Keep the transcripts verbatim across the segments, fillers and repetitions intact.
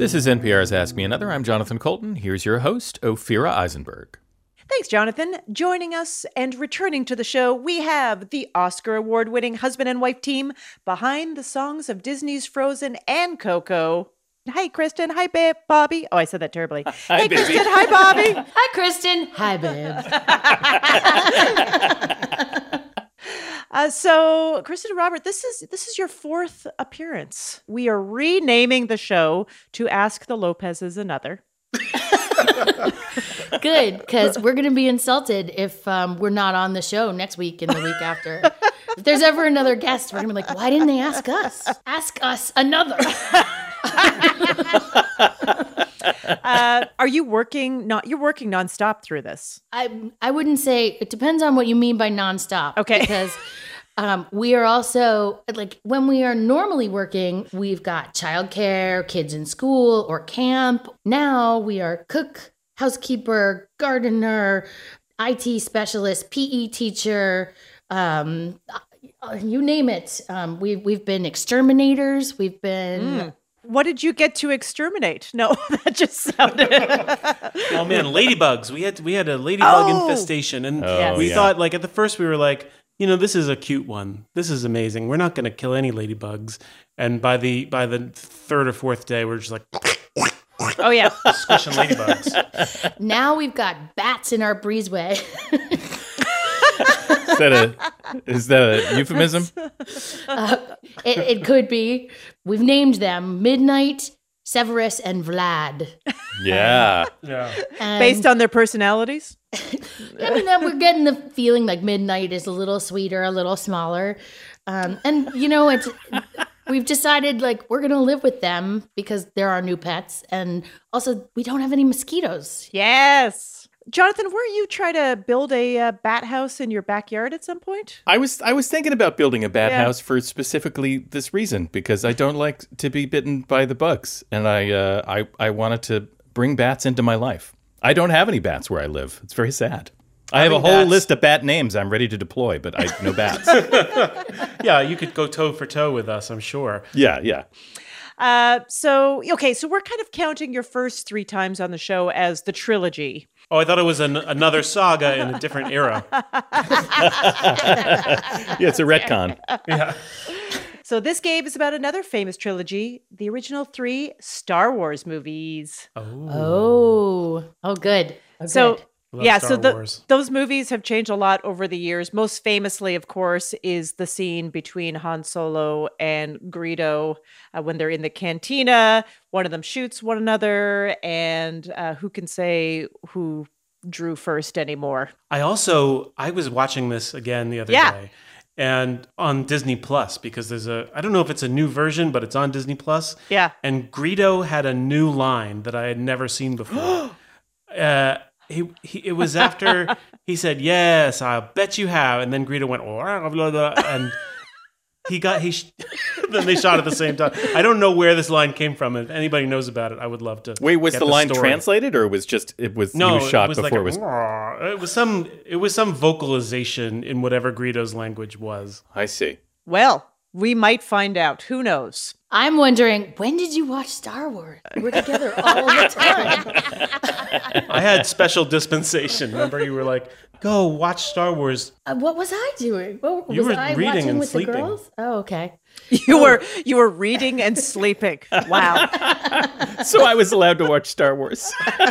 This is N P R's Ask Me Another. I'm Jonathan Colton. Here's your host, Ophira Eisenberg. Thanks, Jonathan. Joining us and returning to the show, we have the Oscar award-winning husband and wife team behind the songs of Disney's Frozen and Coco. Hi, Kristen. Hi, babe. Bobby. Oh, I said that terribly. Hi, hey, baby. Kristen. Hi, Bobby. Hi, Kristen. Hi, babe. uh, so, Kristen and Robert, this is this is your fourth appearance. We are renaming the show to Ask the Lopez's Another. Good, because we're going to be insulted if um, we're not on the show next week and the week after. If there's ever another guest, we're going to be like, why didn't they ask us? Ask us another. uh, are you working? Not you're working nonstop through this. I I wouldn't say, it depends on what you mean by nonstop. Okay. Because um, we are also, like, when we are normally working, we've got childcare, kids in school or camp. Now we are cook, housekeeper, gardener, I T specialist, P E teacher, um, you name it. Um, we've, we've been exterminators. We've been... Mm. What did you get to exterminate? No, that just sounded... Oh, man, ladybugs. We had we had a ladybug Oh. infestation, and Oh, we yeah. thought, like, at the first we were like, you know, this is a cute one. This is amazing. We're not going to kill any ladybugs. And by the by the third or fourth day, we're just like... Oh, yeah. Squishing ladybugs. Now we've got bats in our breezeway. Is that a, is that a euphemism? uh, it, it could be. We've named them Midnight, Severus, and Vlad. Yeah. Yeah. And, Based on their personalities? I mean, uh, we're getting the feeling like Midnight is a little sweeter, a little smaller. Um, and, you know, it's... We've decided, like, we're going to live with them because they're our new pets. And also, we don't have any mosquitoes. Yes. Jonathan, weren't you trying to build a uh, bat house in your backyard at some point? I was I was thinking about building a bat Yeah. house for specifically this reason, because I don't like to be bitten by the bugs, and I uh, I I wanted to bring bats into my life. I don't have any bats where I live. It's very sad. I have a Having whole bats- list of bat names I'm ready to deploy, but I no bats. Yeah, you could go toe for toe with us, I'm sure. Yeah, yeah. Uh, so, okay, so we're kind of counting your first three times on the show as the trilogy. Oh, I thought it was an, another saga in a different era. Yeah, it's a retcon. Yeah. So this game is about another famous trilogy, the original three Star Wars movies. Oh. Oh, good. Oh, So, good. Love yeah, Star so the, Wars. those movies have changed a lot over the years. Most famously, of course, is the scene between Han Solo and Greedo uh, when they're in the cantina. One of them shoots one another, and uh, who can say who drew first anymore? I also, I was watching this again the other Yeah. day. And on Disney Plus, because there's a, I don't know if it's a new version, but it's on Disney Plus. Yeah. And Greedo had a new line that I had never seen before. uh, he, he, it was after he said, "Yes, I'll bet you have," and then Greedo went, "Blah, blah, blah," and he got he. Sh- then they shot at the same time. I don't know where this line came from. If anybody knows about it, I would love to. Wait, was get the line story. translated, or was just it was No, he was shot it was before like a, it was? it was some it was some vocalization in whatever Greedo's language was. I see. Well, we might find out. Who knows? I'm wondering, when did you watch Star Wars? We're together all the time. I had special dispensation. Remember, you were like, "Go watch Star Wars." Uh, what was I doing? What, You was were I reading watching and with sleeping. the girls? Oh, okay. You were you were reading and sleeping. Wow. So I was allowed to watch Star Wars.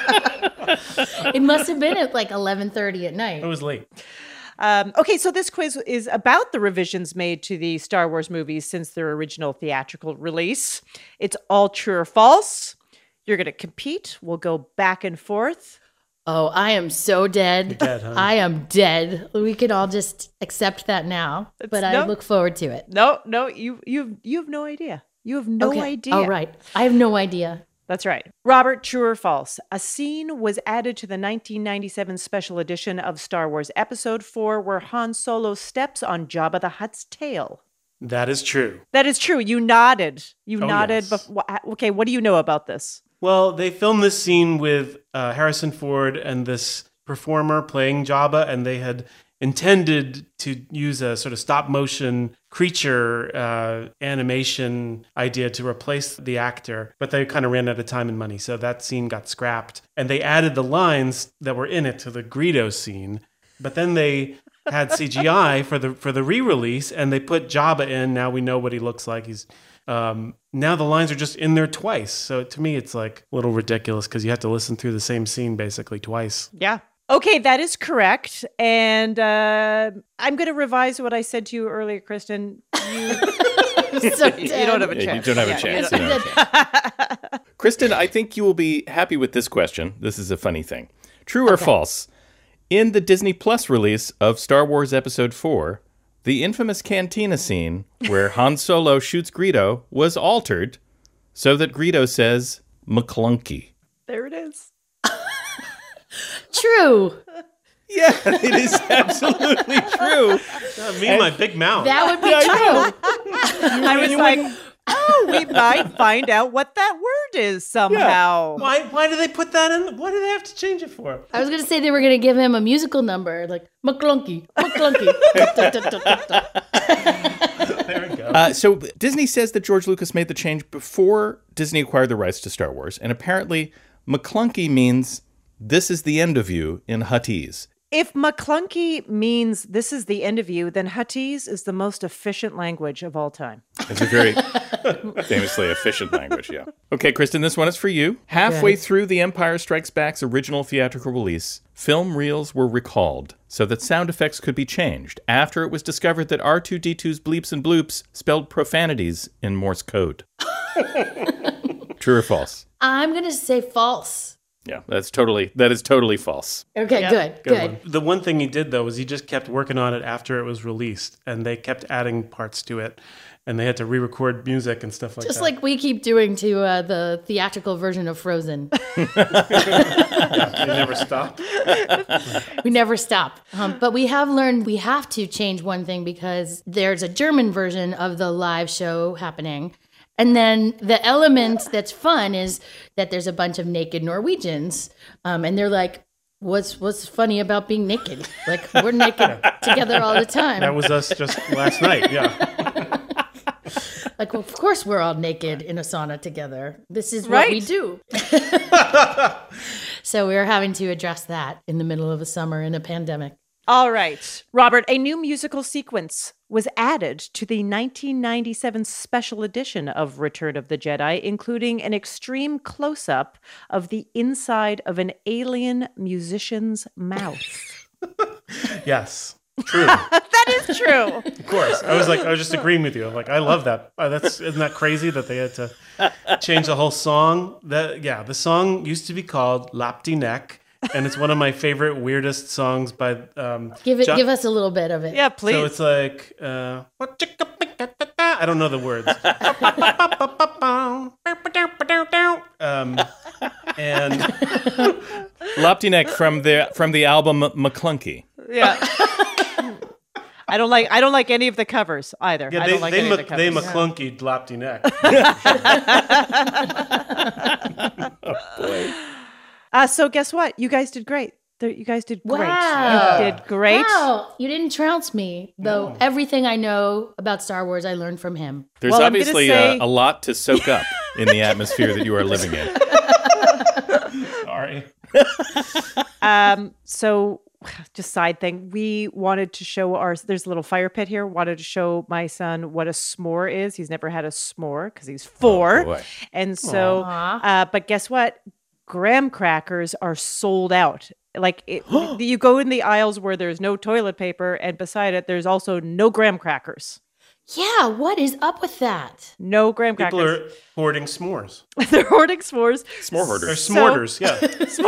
It must have been at like eleven thirty at night. It was late. Um, okay, so this quiz is about the revisions made to the Star Wars movies since their original theatrical release. It's all true or false. You're going to compete. We'll go back and forth. Oh, I am so dead. You're dead, huh? I am dead. We can all just accept that now, but I no- look forward to it. No, no, you you you have no idea. You have no Okay. idea. All right. I have no idea. That's right. Robert, true or false? A scene was added to the nineteen ninety-seven special edition of Star Wars Episode four where Han Solo steps on Jabba the Hutt's tail. That is true. That is true. You nodded. You Oh, nodded. yes. Bef- wha- okay, what do you know about this? Well, they filmed this scene with uh, Harrison Ford and this performer playing Jabba, and they had intended to use a sort of stop motion creature uh, animation idea to replace the actor, but they kind of ran out of time and money. So that scene got scrapped. And they added the lines that were in it to the Greedo scene. But then they had C G I for the for the re-release, and they put Jabba in. Now we know what he looks like. He's um, now the lines are just in there twice. So to me, it's like a little ridiculous because you have to listen through the same scene basically twice. Yeah. Okay, that is correct. And uh, I'm going to revise what I said to you earlier, Kristen. You, So you don't have a Yeah, chance. you don't have Yeah, a chance. you You don't have a chance. Kristen, I think you will be happy with this question. This is a funny thing. True or false? In the Disney Plus release of Star Wars Episode four, the infamous cantina scene where Han Solo shoots Greedo was altered so that Greedo says McClunky. There it is. True. Yeah, it is absolutely true. Uh, me and my big mouth. That would be Yeah, true. I was like, oh, we might find out what that word is somehow. Why why do they put that in? Why do they have to change it for? I was going to say they were going to give him a musical number, like McClunky, McClunky. There we go. Uh, so Disney says that George Lucas made the change before Disney acquired the rights to Star Wars, and apparently McClunky means this is the end of you in Huttese. If McClunky means this is the end of you, then Huttese is the most efficient language of all time. It's a very famously efficient language, yeah. Okay, Kristen, this one is for you. Halfway Yes. through The Empire Strikes Back's original theatrical release, film reels were recalled so that sound effects could be changed after it was discovered that R two D two's bleeps and bloops spelled profanities in Morse code. True or false? I'm going to say false. Yeah, that's totally, that is totally false. Okay, Yeah. good, Good good. one. The one thing he did though was he just kept working on it after it was released, and they kept adding parts to it, and they had to re-record music and stuff like Just that. like we keep doing to uh, the theatrical version of Frozen. They never stopped. We never stop. Um, but we have learned we have to change one thing because there's a German version of the live show happening. And then the element that's fun is that there's a bunch of naked Norwegians. Um, and they're like, what's what's funny about being naked? Like, we're naked together all the time. That was us just last night. Yeah. Like, well, of course we're all naked in a sauna together. This is what we Right. do. So we're having to address that in the middle of a summer in a pandemic. All right. Robert, a new musical sequence was added to the nineteen ninety-seven special edition of Return of the Jedi, including an extreme close-up of the inside of an alien musician's mouth. Yes. True. That is true. Of course. I was like, I was just agreeing with you. I'm like, I love that. Uh, that's isn't that crazy that they had to change the whole song? That yeah, the song used to be called Lapti Nek, and it's one of my favorite weirdest songs by um Give it, John- give us a little bit of it. Yeah, please. So it's like uh I don't know the words. um and Loptinek from the from the album McClunky. yeah. I don't like I don't like any of the covers either. yeah, I they don't like they any Mc- of the they covers. McClunkied Lapti Nek. Uh, so guess what? You guys did great. There- You guys did great. Wow. You did great. Wow, you didn't trounce me, though. Everything I know about Star Wars, I learned from him. There's Well, I'm gonna obviously say- a, a lot to soak up in the atmosphere that you are living in. Sorry. Um, so just side thing, we wanted to show our, there's a little fire pit here, wanted to show my son what a s'more is. He's never had a s'more because he's four. Oh, boy. And so, Aw. uh, but guess what? Graham crackers are sold out. Like it, you go in the aisles where there's no toilet paper, and beside it, there's also no graham crackers. Yeah, what is up with that? No graham People crackers. are hoarding s'mores. They're hoarding s'mores. S'more hoarders. They're s'morters, yeah.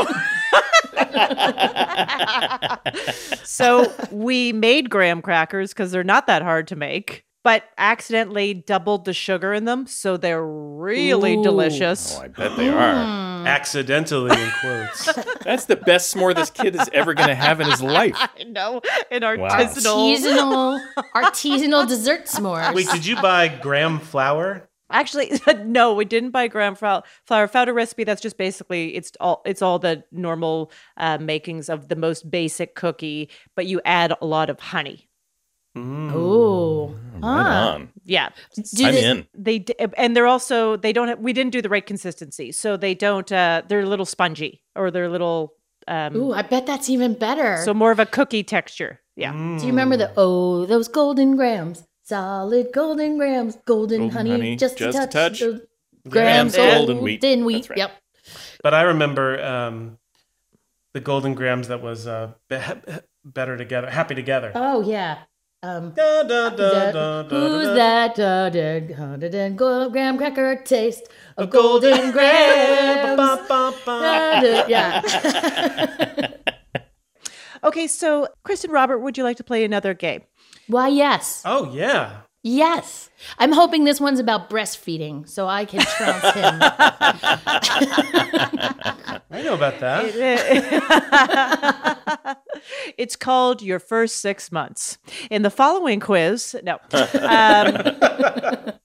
So we made graham crackers because they're not that hard to make, but accidentally doubled the sugar in them, so they're really Ooh. delicious. Oh, I bet they are. Accidentally in quotes. That's the best s'more this kid is ever going to have in his life. I know, an Wow. artisanal. Artisanal, artisanal dessert s'mores. Wait, did you buy graham flour? Actually, no, we didn't buy gram flour. Flour found a recipe that's just basically it's all it's all the normal uh, makings of the most basic cookie, but you add a lot of honey. Mm. Oh, Right on. Yeah, Do I'm they- in. they d- and they're also they don't have, we didn't do the right consistency, so they don't. Uh, they're a little spongy or they're a little um, Ooh, I bet that's even better. so more of a cookie texture. Yeah. Do you remember the oh those golden grams, solid golden grams, golden, Golden honey, honey, just, just a a touch, touch. the Grams grams, golden golden wheat. wheat. That's right. Yep. But I remember um, the golden grams that was uh, be- better together, happy together. Oh yeah. Um, Da, da, da, that- da, da, who's da. that? Da, da, da, da, da, gold graham cracker taste of golden grams. Ba, ba, ba. Da, da, yeah. Okay, so Kristen, Robert, would you like to play another game? Why, yes. Oh yeah. Yes. I'm hoping this one's about breastfeeding so I can trounce him. I know about that. It's called Your First Six Months. In the following quiz, no. Um,